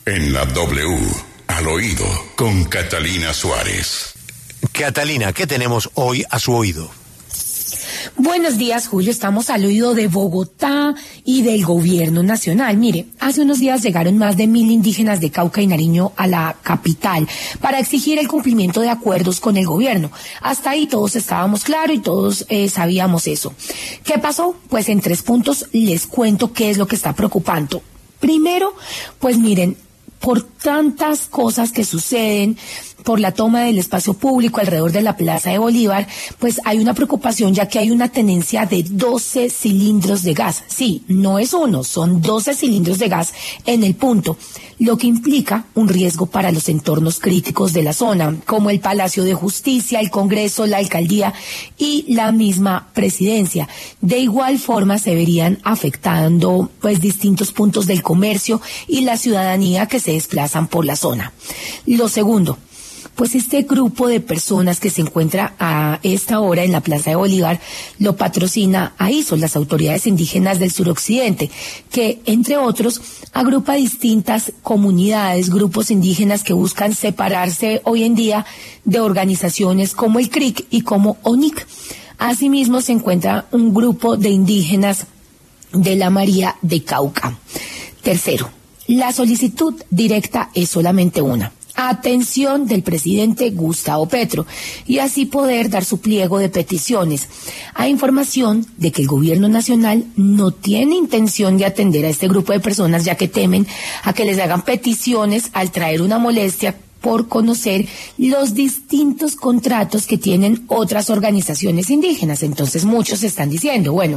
En la W, al oído, con Catalina Suárez. Catalina, ¿qué tenemos hoy a su oído? Buenos días, Julio. Estamos al oído de Bogotá y del gobierno nacional. Mire, hace unos días llegaron más de 1.000 indígenas de Cauca y Nariño a la capital para exigir el cumplimiento de acuerdos con el gobierno. Hasta ahí todos estábamos claros y todos sabíamos eso. ¿Qué pasó? Pues en 3 puntos les cuento qué es lo que está preocupando. Primero, pues miren, por tantas cosas que suceden, por la toma del espacio público alrededor de la Plaza de Bolívar, pues hay una preocupación ya que hay una tenencia de 12 cilindros de gas. Sí, no es uno, son 12 cilindros de gas en el punto, lo que implica un riesgo para los entornos críticos de la zona, como el Palacio de Justicia, el Congreso, la Alcaldía y la misma Presidencia. De igual forma se verían afectando pues distintos puntos del comercio y la ciudadanía que se desplazan por la zona. Lo segundo, pues este grupo de personas que se encuentra a esta hora en la Plaza de Bolívar lo patrocina AISO, las autoridades indígenas del suroccidente, que entre otros agrupa distintas comunidades, grupos indígenas que buscan separarse hoy en día de organizaciones como el CRIC y como ONIC. Asimismo se encuentra un grupo de indígenas de la María de Cauca. Tercero, la solicitud directa es solamente una. Atención del presidente Gustavo Petro y así poder dar su pliego de peticiones. Hay información de que el gobierno nacional no tiene intención de atender a este grupo de personas ya que temen a que les hagan peticiones al traer una molestia por conocer los distintos contratos que tienen otras organizaciones indígenas. Entonces muchos están diciendo, bueno,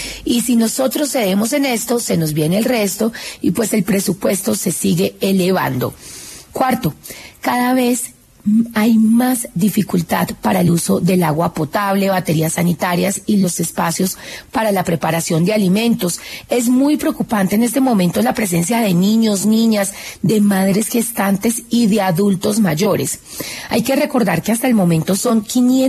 y si nosotros cedemos en esto, se nos viene el resto y pues el presupuesto se sigue elevando. Cuarto, cada vez hay más dificultad para el uso del agua potable, baterías sanitarias y los espacios para la preparación de alimentos. Es muy preocupante en este momento la presencia de niños, niñas, de madres gestantes y de adultos mayores. Hay que recordar que hasta el momento son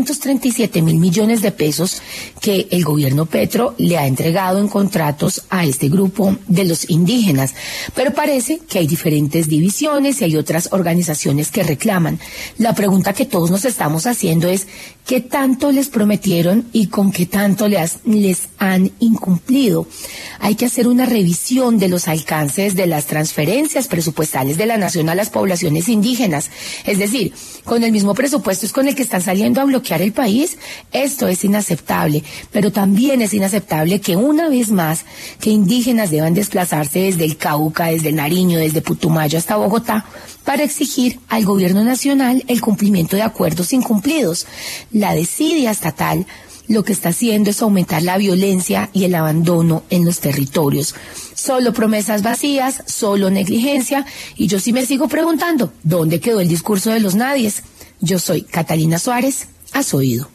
537.000 millones de pesos que el gobierno Petro le ha entregado en contratos a este grupo de los indígenas. Pero parece que hay diferentes divisiones y hay otras organizaciones que reclaman. La pregunta que todos nos estamos haciendo es ¿qué tanto les prometieron y con qué tanto les han incumplido? Hay que hacer una revisión de los alcances de las transferencias presupuestales de la nación a las poblaciones indígenas. Es decir, con el mismo presupuesto es con el que están saliendo a bloquear el país. Esto es inaceptable, pero también es inaceptable que una vez más que indígenas deban desplazarse desde el Cauca, desde Nariño, desde Putumayo hasta Bogotá para exigir al gobierno nacional el cumplimiento de acuerdos incumplidos. La desidia estatal lo que está haciendo es aumentar la violencia y el abandono en los territorios. Solo promesas vacías, solo negligencia, y yo sí me sigo preguntando, ¿dónde quedó el discurso de los nadies? Yo soy Catalina Suárez, a su oído.